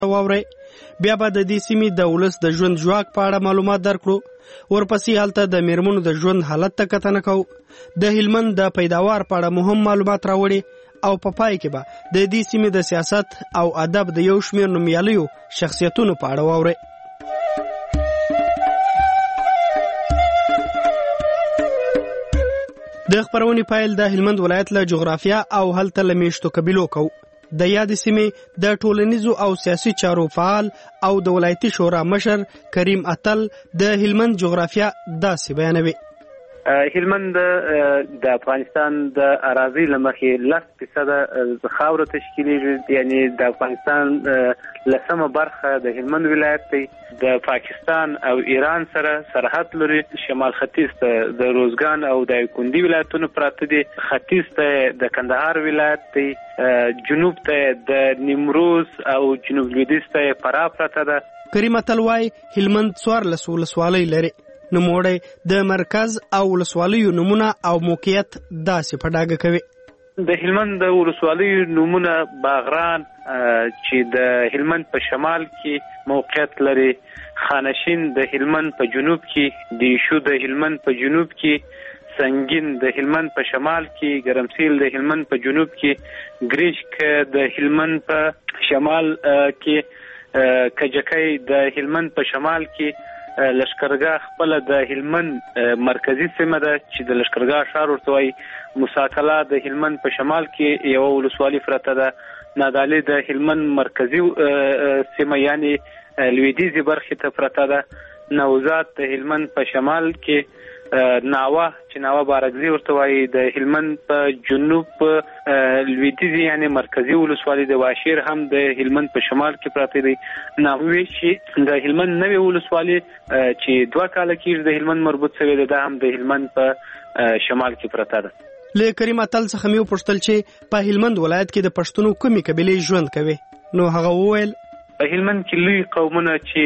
واورئ. بیا به د دې سیمې د ولس د ژوند ژواک په اړه معلومات درکړو. ورپسې هلته د میرمنو د ژوند حالت ته کتنه کوو. د هلمند د پیداوار په اړه مهم معلومات راوړي او په پای کې به د دې سیمې د سیاست او ادب د یو شمېر نومیالیو شخصیتونو په اړه واورئ. د خپرونې پیل د هلمند ولایت له جغرافیه او هلته له میشتو قبیلو کوو. د یادې سیمې د ټولنیزو او سیاسي چارو فعال او د ولایتي شورا مشر کریم اتل د هلمند جغرافیه داسې بیانوي. هلمند د افغانستان د اراضي له مخې 10% خاوره تشکیلېږي، یعنی د افغانستان 10مه برخه د هلمند ولایت دی. د پاکستان او ایران سره سرحد لري. شمال ختیځ ته د روزګان او د کندي ولایتونو پراته دي. ختیځ ته د کندهار ولایت دی. جنوب ته د نیمروز او جنوب لویدیځ ته فراه پراته ده. کریم اتل وايي هلمند 14 ولسوالۍ لري. نوموړی د مرکز او ولسوالیو نومونه او موقعیت داسې په ډاګه کوي. د هلمند د ولسوالیو نومونه باغران چې د هلمند په شمال کې موقعیت لري، خانشین د هلمند په جنوب کې، دیشو د هلمند په جنوب کې، سنگین د هلمند په شمال کې، ګرمسیل د هلمند په جنوب کې، ګریشک د هلمند په شمال کې، کجکی د هلمند په شمال کې، لشکرګاه خپل د هلمند مرکزی سیمه ده چې د لشکرګاه ښار ورته وایي. موساکلا د هلمند په شمال کې یو ولسوالي پرته ده. نادعلي د هلمند مرکزی سیمه یعنی لویدیځي برخې ته پرته ده. نوزاد د هلمند په شمال کې، ناوه چې ناوه بارګزي ورته وایي د هلمند په جنوب لویدیځي یعنی مرکزی ولسوالي د واشیر هم د هلمند په شمال کې پراته دی. ناوې چې د هلمند نوې ولسوالي چې 2 کاله کېږي د هلمند مربوط شوې ده، هم د هلمند په شمال کې پراته ده. له کریم اتل څخه مې وپوښتل چې په هلمند ولایت کې د پښتنو کومې قبیلې ژوند کوي، نو هغه وویل په هلمند کې لوی قومونه چې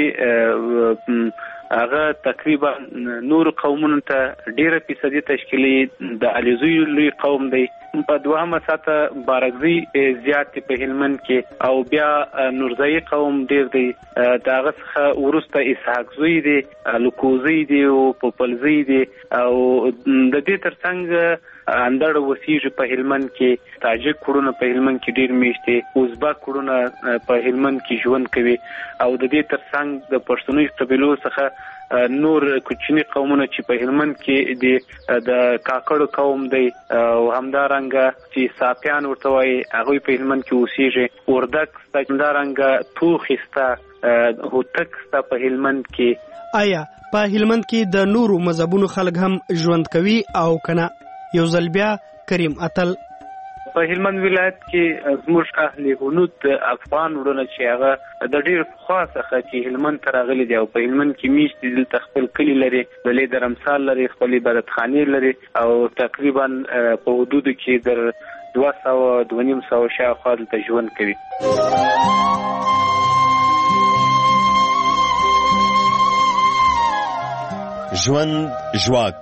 هغه تقریبا نور قومونو ته ډیره فیصدي تشکیلي د علیزوی لوی قوم دی. په دوهمه ساته بارګزي زیات په هلمند کې، او بیا نورزئی قوم ډیر دی. داغه څخه ورسته اسحاق زوی دی، لوکوزی دی او پوپلزی دی، او د دې ترڅنګ اندړ وسیږي په هلمند کې. تاجک کورونه په هلمند کې ډیر میشته، ازبک کورونه په هلمند کې ژوند کوي، او د دې ترڅنګ د پښتنو قبیلو څخه نور کوچني قومونه چې په هلمند کې دي، د کاکړ قوم دی، او همدارنګه چې ساپیان ورته وایي هغوی په هلمند کې اوسېږي. وردک سته، همدارنګه توخسته، هوتک سته په هلمند کې. آیا په هلمند کې د نورو مذهبونو خلک هم ژوند کوي او کنه؟ یو ځل بیا کریم اتل په هلمند ولایت کې زموږ اهل هنود افغان ورونه چې هغه د ډیر پخوا څخه چې هلمند ته راغلي دي، او په هلمند کې میشت دي، دلته خپل کلي لري، بلې درمسال لري، خپل عبادتخانې لري، او تقریبا په حدودو کې در 200-250 شاوخوا دلته ژوند کوي. ژوند ژواک.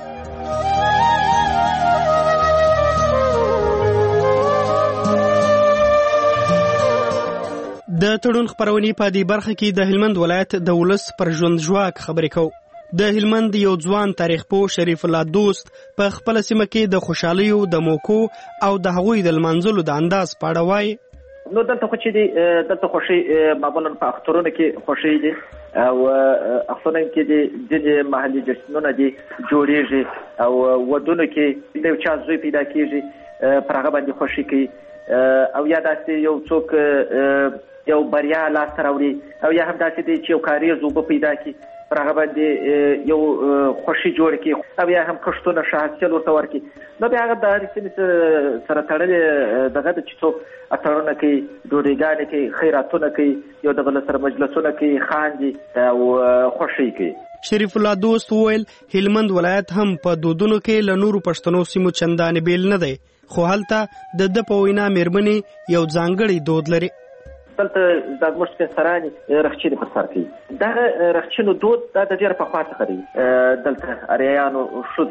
د تړون خپرونې په دې برخه کې د هلمند ولایت د ولس پر ژوند ژواک خبرې کوو. د هلمند یو ځوان تاریخ پوه شریف الله دوست په خپل سیمه کې د خوشحالیو د موکو او د هغوی د لمانځلو د انداز په اړه وایي. نو دلته خو چې دی دلته خوښي معمولا په اخترونو کې خوښي دي، او اخترونو کې دي ځینې محلي جشنونه دي جوړېږي، او ودونو کې د یو چا زوی پیدا کېږي پر هغه باندې خوښي کوي، او یا داسې یو څوک یو بریا لاسته راوړي، او یا هم داسې دی چې یو کاریز اوبه پیدا کړي پر هغه باندې یو خوښي جوړ کړي، او یا هم کښتونه ښه حاصل ورته ورکړي. نو بیا هغه د هرې سیمې سره تړلې دغه ده چې څوک اتڼونه کوي، ډوډۍ کوي، خیراتونه کوي، یو د بل سره مجلسونه کوي، خاندي او خوښي کوي. شریف الله دوست وویل هلمند ولایت هم په دودونو کې له نورو پښتنو سیمو چندانې بیل نه دی، خو هلته د ده په وینا میرمنې یو ځانګړی دود لري. دلته زموږ سپین رخچینې پر سر کوي. دغه رخچینو دود دا د ډېره پخوا څخه دی. دلته اریایانو ښځو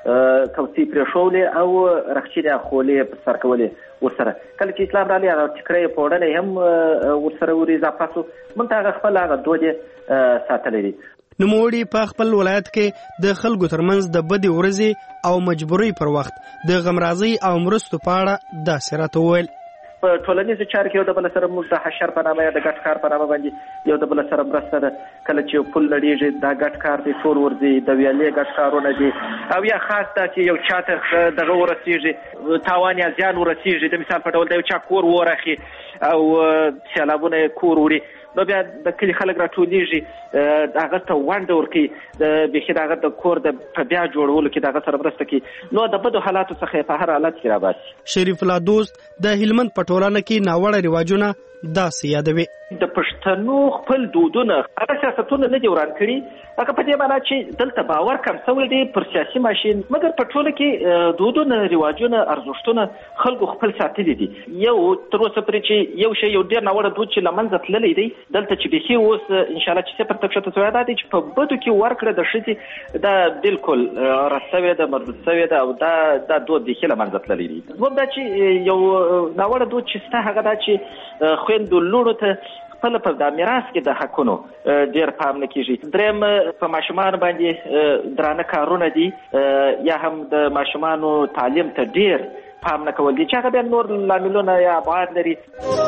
کوڅې پرېښولې او رخچینې خولې په سر کولې ورسره. کله چې اسلام راغلی هغه ټیکری په وړنې هم ورسره ور اضافه شو. موږ هغه خپل هغه دود ساتلی دی. نوموړي په خپل ولایت کې د خلکو ترمنځ د بدې ورځې او مجبورۍ پر وخت د غمرازۍ او مرستو په اړه داسې راته وویل. په ټولنیزو چارو کې یو د بل سره موږ د حشر په نامه یا د ګډ کار په نامه باندې یو د بل سره مرسته ده. کله چې پل لړېږي دا ګډ کار دی، ټول ورځي د ویالې ګډ کارونه دي. او یا خاص دا چې یو چاته دغه ورسېږي، تاوان یا زیان ورسېږي، د مثال په ډول د یو چا کور ورخي او سیلابونه کور وړي، نو بیا د کلي خلک راټولېږي، هغه ته ونډه ورکوي، بیخي د هغه د کور د په بیا جوړولو کې د هغه سره مرسته کوي. نو د بدو حالاتو څخه په هر حالت کې راباسي. شریف الله دوست د هلمند په ټولنه کې ناوړه رواجونه داسې یادوي. د پښتنو خپل دودونه هغه سیاستونه نه دي وران کړي. هغه په دې معنی چې دلته باور کم شوی دی پر سیاسي ماشین، مګر په ټوله کې دودونه، رواجونه، ارزښتونه خلکو خپل ساتلي دي. یو تر اوسه پورې چې یو شی یو ډېر ناوړه دود چې له منځه تللی دی، دلته چې بیخي اوس انشاءالله چې صفر ته کښته شوی دا دی چې په بدو کې ورکړه د ښځې دا بالکل رد شوې ده، مردود شوې ده، او دا دود بیخي له منځه تللی دی. دویم دا چې یو ناوړه دود چې شته هغه دا چې خویندو لوڼو ته خپل په د میراث کې د حقونو ډېر پام نه کېږي. دریم په ماشومان باندې درانه کارونه دي، یا هم د ماشومانو تعلیم ته ډېر پام نه کول دي چې هغه بیا نور لاملونه یا ابعاد لري.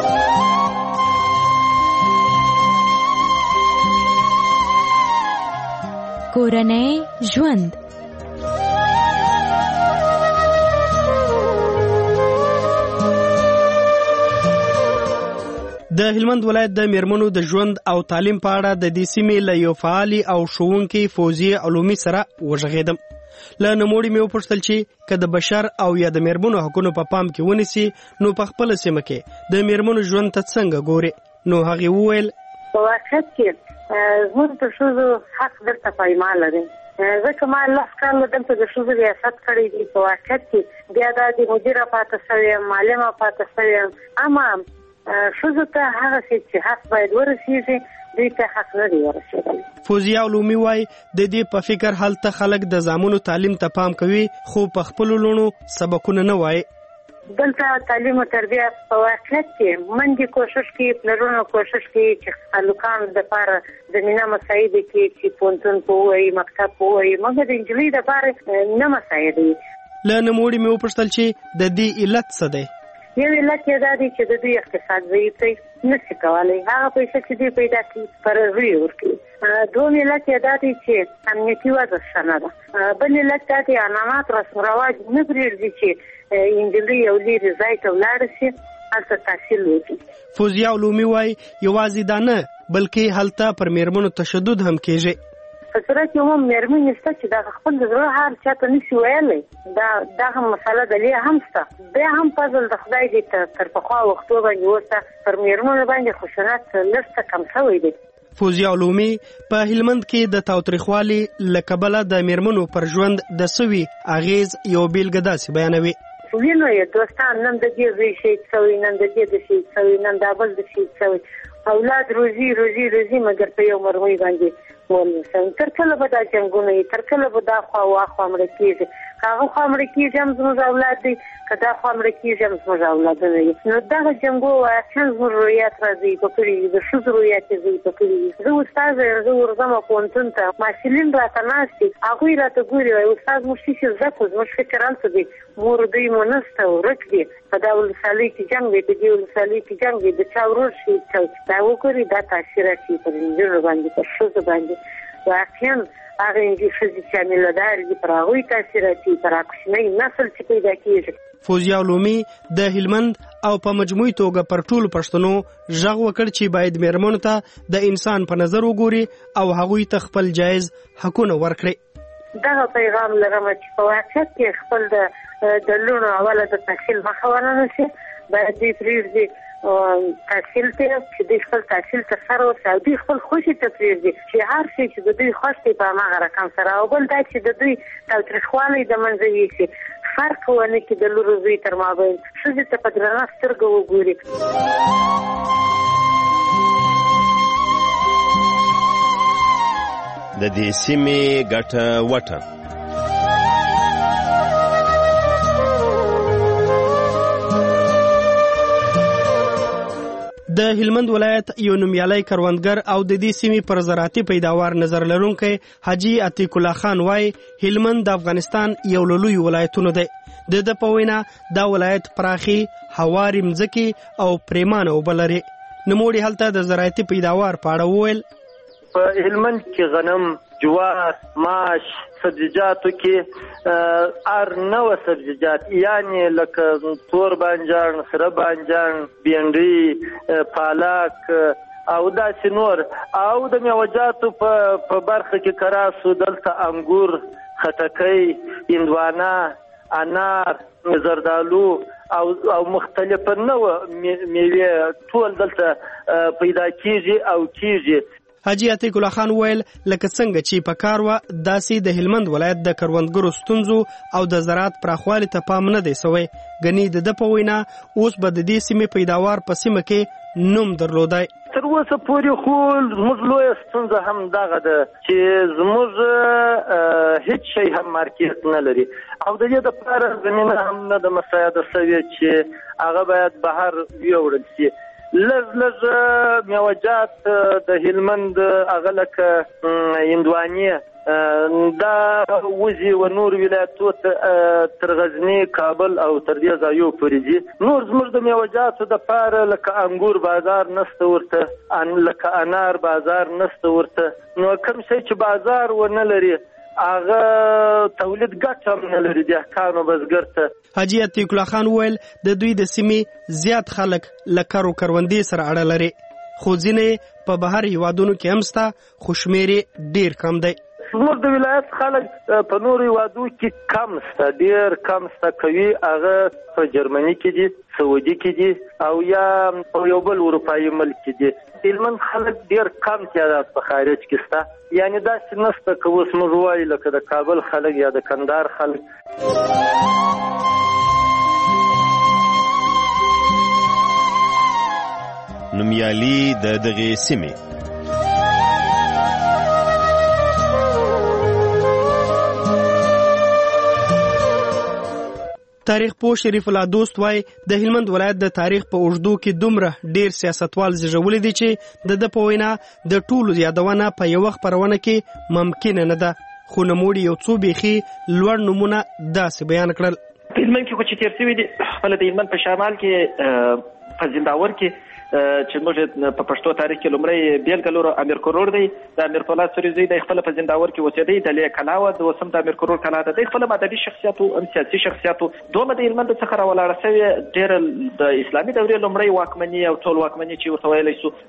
کورنۍ ژوند. د هلمند ولایت د میرمنو د ژوند او تعلیم په اړه د دې سیمې له یو فعالي او ښوونکي فوزیه علومي سره وغږېدم. له نوموړي مې وپوښتل چې که د بشر او یا د میرمنو حقونو په پام کې ونیسي نو په خپله سیمه کې د میرمنو ژوند ته څنګه ګوري. نو هغې وویل په واقعیت کې زموږ د ښځو حق دلته پایماله دی، ځکه ما لس کاله دلته د ښځو ریاست کړی دی. په واقعیت کې بیا دا د مدیره پاته شوې یم، معلمه پاته شوې یم، اما ښځو ته هغه چې حق باید ورسېږي دوی ته حق نه دی ورسېدلی. فوزیه علومي وایي د دې په فکر هلته خلک د زامنو تعلیم ته پام کوي، خو په خپلو لوڼو سبقونه نه وایي. دلته تعلیم او تربیه په واقعیت کې منډې کوشش کوي، پلرونه کوشش کوي چې هلکانو دپاره زمینه مساعد کړي چې پوهنتون په ووایي، مکتب په ووایي، مګر د نجلۍ دپاره نه مساعد وي. له نوموړي مې وپوښتل چې د دې علت څه دی. یو علت یې دا دی چې د دوی اقتصاد ضعیف دی، نشي کولی هغه پیسې چې دوی پیدا کړي پرځوی ورکړي. دوم علت یې دا دی چې امنیتي وضع ښه نه ده. بل علت دا دی عنعنات رسم رواج نه پرېږدي چې نجلۍ یو لرې ځای ته ولاړه شي، هلته تحصیل وکړي. فوزیه علومي وایي یوازې دا نه بلکې هلته پر میرمنو تشدد هم کېږي. په صورت کې هم میرمنې شته چې دا خپل د زړه حال چاته نشي ویلی، دغه مسله دلې هم شته. بیا هم فضل د خدای دی تر پخوا وختو باندې اوسه پر میرمنو باندې خشونت لږ څه کم شوی دی. فوزیه علومي په هلمند کې د تاوتریخوالي له کبله د میرمنو پر ژوند د سوي اغیز یو بیلګه داسې بیانوي. وینو یې دوستان نن د دې زوی شهید شوی، نن د دې د شهید شوی، نن د بل د شهید شوی، اولاد روزي مګر په یو مرمۍ باندې ولوسم. تر کله به دا جنګونه وي، تر کله به دا خوا واخوا مړه کېږي. که هغه خوا مړه کېږي هم زموږ اولاد دی، که دا خوا مړه کېږي هم زموږ اولادونه دي. نو دغه جنګو واقعا زموږ رویات را ضعیفه کړي دي، د ښځو رویات یې ضعیفه کړي دي. زه استاذه یم، زه ورځم پوهنتون ته، محصلین راته ناست دي، هغوی راته ګوري وایي استاد موږ څه زده کړو، زموږ فکر هلته دی، مور دوی مو نشته، ورک دي، په دا ولسوالۍ کې جنګ دی، په دې ولسوالۍ کې جنګ دی، د چا ورور شهید شوی. دا وګوري دا تاثیر اچوي پر نجونو باندې، پر ښځو باندې. واقعا هغه ښځې چې عاملهدار دي پر هغوی تاثیر اچوي، پر هغه کوچنی نسل چې پیدا کېږي. فوزیه علومي د هلمند او په مجموعي توګه پر ټولو پښتنو غږ وکړ چې باید میرمنو ته د انسان په نظر وګوري او هغوی ته خپل جایز حقونه ورکړي. دغه پیغام لرم چې په واقعیت کې خپل د لوڼو اوله د تحصیل مخه ونه شي، باید دوی پرېږدي تحصیل ته چې دوی خپل تحصیل ترسره وکړي او دوی خپل خوښي ته پرېږدي چې هر شی چې د دوی خوښ دی په هماغه رقم سره. او بل دا چې د دوی تاوتریخوالی د منځه یوسي، فرق ونه کړي د لور او زوی تر مابین، ښځې ته په درنه سترګه وګوري. د دې سیمې ګټه وټه. د هلمند ولایت یو نومیالی کروندګر او د دې سیمې پر زراعتي پیداوار نظر لرونکی حاجي عتیق الله خان وایي هلمند د افغانستان یو له لویو ولایتونو دی. د ده په وینا دا ولایت پراخي هواري مځکې او پریمانه اوبه لري. نوموړي هلته د زراعتي پیداوار په اړه وویل په هلمند کې غنم، جوار، ماش، سبزیجاتو کې هر نوع سبزیجات یعنی لکه تور بانجان، سره بانجان، بینډي، پالک او داسې نور او د میوه‌جاتو په برخه کې کراسو، دلته انګور، خټکۍ، هندوانه، انار، زردالو او مختلف نوع میوې ټول دلته پیدا کیږي او کیږي. حاجي عتیق الله خان ویل لکه څنګه چې په کار وه داسې د هلمند ولایت د کروندګرو ستونزو او د زراعت پراخوالي ته پام نه دی سوی. ګنې د ده په وینا اوس به د دې سیمې پیداوار په سیمه کې نوم درلودی. تر اوسه پورې خو زموږ لویه ستونزه هم دغه ده چې زموږ هیڅ شی هم مارکیټ نه لري او د دې دپاره زمینه هم نه ده مساعده سوې چې هغه باید بهر یوړل شي. لږ میوه‌جات د هلمند هغه لکه هندوانې دا وځي و نور ولایتو تر غزني، کابل او تر دې ځایو پورې ځي. نور زموږ د میوه‌جاتو دپاره لکه انګور بازار نشته ورته، لکه انار بازار نشته ورته. نو کوم شی چې بازار ونه لري هغه تولید ګټه هم نه لري دهقان او بزګر ته. حاجي عتیق الله خان ویل د دوی د سیمې زیات خلک له کروندې سره اړه لري خو ځینې په بهر هیوادونو کې هم شته خو شمېر یې ډېر کم دی. زموږ د ولایت خلک په نورو هیوادو کې کم شته، ډېر کم شته کوي. هغه په جرمني کې دي، سعودي کې دي او یا په یو بل اروپایي ملک کې دي. هلمند خلک ډېر کم تعداد په خارج کې شته. یعنی داسې نشته که اوس موږ وایو لکه د کابل خلک یا د کندهار خلک. نومیالي د دغې سیمې تاریخ پوه شریف الله دوست وای د هلمند ولایت د تاریخ په اوږدو کې دومره ډیر سیاستوال زیږولي دي چې د په وینا د ټولو یادونه په یو خبرونه کې ممکن نه ده. خو نوموړي یو څو بیخي لوړ نمونه داسې بیان کړل. هلمند کې چې تیر شوی دي خپل د هلمند په شمال کې په زنداور کې چې موږ په پښتو تاریخ کې لومړی بیلګه لرو امیر کروړ دی. د امیر فولاد سوري د خپل په زنداور کې اوسېدی، د لیک کلاوه د وسم د امیر کروړ کلا ده. د خپل مدني شخصیت او سیاسي شخصیت دومره د هلمند څخه راولاړ شوی ډېر د اسلامي دورې لومړی واکمني او ټول واکمني چې ورته ویلی شو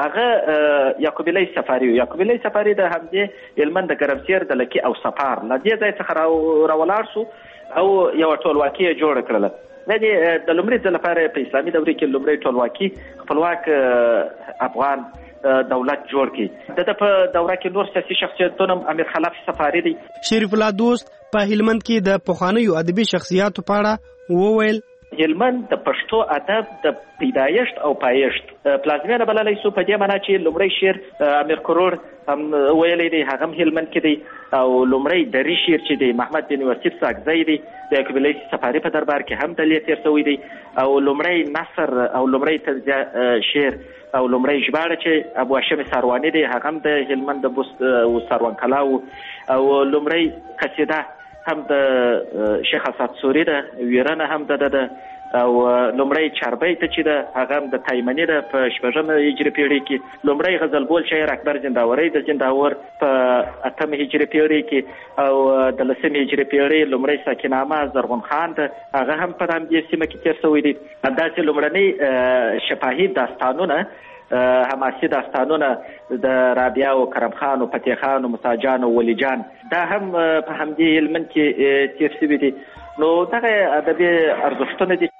هغه یعقوب الی صفاري. یعقوب الی صفاري د همدې هلمند د ګرمسیر د لکي او صفار له دې ځای څخه راولاړ شو او یو ټولواکي یې جوړه کړله. د لومړي ځل لپاره په اسلامي دورې کې لومړی ټولواکي خپلواک افغان دولت جوړ کړي. د په دوره کې نور سیاسي شخصیتونه امیر خلف صفاري دی. شریف الله دوست په هلمند کې د پخوانیو ادبي شخصیاتو په اړه وویل هلمند د پښتو ادب د پیدایښت او پایښت پلازمینه بللی شو په دې معنا چې لومړی شعر امیر کروړ هم ویلی دی، هغه هم هلمند کې دی او لومړی دري شعر چې دی محمد بن وسیف ساکزی دی د یعقوب الی صفاري په دربار کې هم دلې تیر شوی دی او لومړی نثر او لومړی تنزیه شعر او لومړی ژباړه چې ابو هاشم سارواني دی هغه هم د هلمند د بست او ساروان کلا او لومړی قصیده هم د شیخ اسعد سوري ده، ویرنه هم ده او لومړی چاربیت چې ده هغه هم د تایمني ده په 6 هجري پیړۍ کې. لومړی غزل بول شاعر اکبر زنداوري د زنداور په 8 هجري پیړۍ کې او د 10 هجري پیړۍ لومړی ساکنامه زرغون خان ده هغه هم په همدې سیمه کې تیر شوی دی. داسې لومړنۍ شفاهي داستانونه حماسي داستانونه د رابعه او کرم خان او فتح خان او موسی جان او ولی جان دا هم په همدې هلمند کې تیر شوي دي. نو دغه ادبي ارزښتونه دي.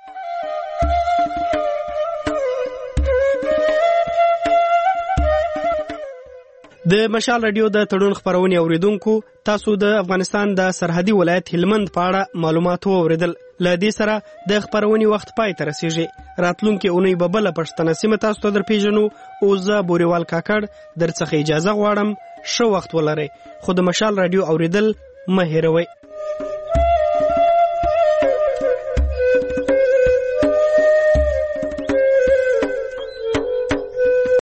د مشال رادیو د تړون خبرونې اوریدونکو تاسو د افغانستان د سرحدي ولایت هلمند په اړه معلومات واوریدل. له دې سره د خبرونې وخت پای ته رسیږي. راتلونکي اونۍ به بله پښتنه سیمه تاسو ته درپېژنو. اوس زه بوریوال کاکړ درڅخه اجازه غواړم. ښه وخت ولرئ. خو د مشال رادیو اوریدل مه هېروئ.